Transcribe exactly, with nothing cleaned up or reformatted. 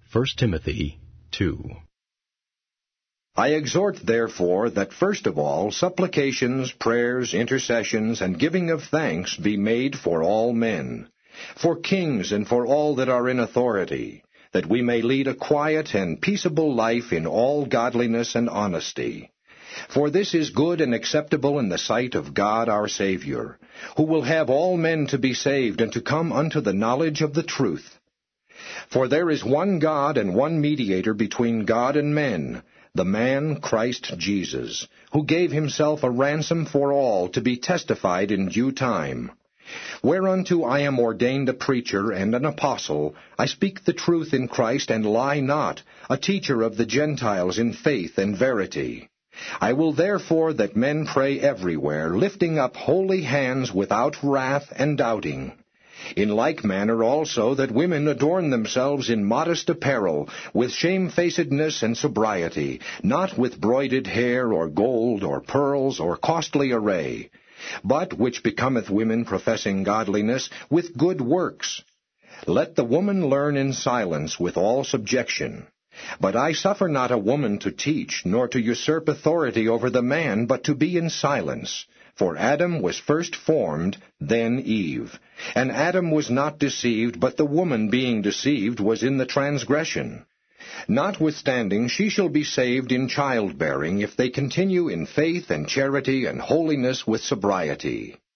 First Timothy two. I exhort, therefore, that first of all supplications, prayers, intercessions, and giving of thanks be made for all men, for kings and for all that are in authority, that we may lead a quiet and peaceable life in all godliness and honesty. For this is good and acceptable in the sight of God our Savior, who will have all men to be saved and to come unto the knowledge of the truth. For there is one God and one mediator between God and men, the man Christ Jesus, who gave himself a ransom for all, to be testified in due time. Whereunto I am ordained a preacher and an apostle. I speak the truth in Christ, and lie not, a teacher of the Gentiles in faith and verity. I will therefore that men pray everywhere, lifting up holy hands without wrath and doubting. In like manner also that women adorn themselves in modest apparel, with shamefacedness and sobriety, not with broided hair, or gold, or pearls, or costly array, but, which becometh women professing godliness, with good works. Let the woman learn in silence with all subjection. But I suffer not a woman to teach, nor to usurp authority over the man, but to be in silence. For Adam was first formed, then Eve. And Adam was not deceived, but the woman being deceived was in the transgression. Notwithstanding, she shall be saved in childbearing, if they continue in faith and charity and holiness with sobriety.